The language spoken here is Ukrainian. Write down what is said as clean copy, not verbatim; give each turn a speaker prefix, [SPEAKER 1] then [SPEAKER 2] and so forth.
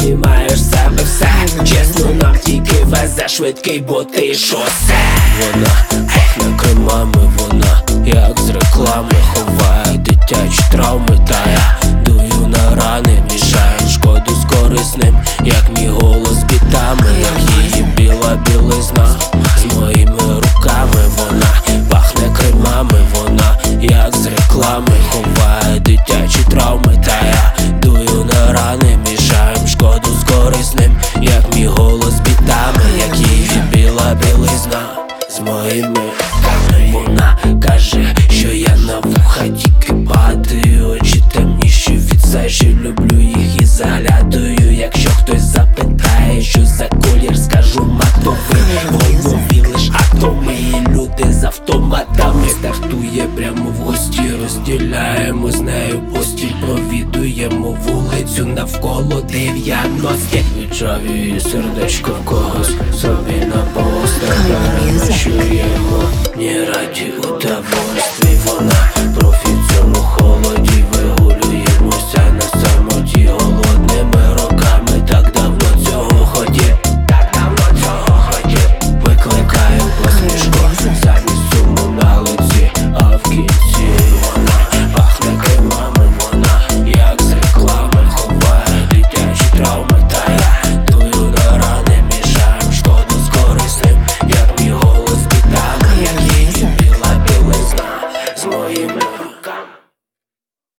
[SPEAKER 1] маєш в себе все. Чесно, нам тільки везе швидкий, бо ти шосе.
[SPEAKER 2] Вона пахне кремами, вона як з реклами. Ховає дитячі травми, та я дую на рани. Мішаю шкоду з корисним, як мій голос бітами. Як її біла білизна з моїми руками. Вона пахне кремами, вона як з реклами. Ховає дитячі травми, та я дую на рани. Мішаєм шкоду з корисним, як мій голос бітами. Як її біла білизна з моїми руками. Вона каже, що я на вуха тільки падаю. Очі темніші від сажі, люблю їх і заглядаю. Якщо хтось запитає, що за колір, скажу матовий. В голові лиш атоми і люди з автоматами. Стартує прямо в гості, розділяємо з нею постіль. Провідуємо вулицю навколо 90. Відчав її сердечко в когось собі на постер. Переночуємо, ні раді удовольствій. Вона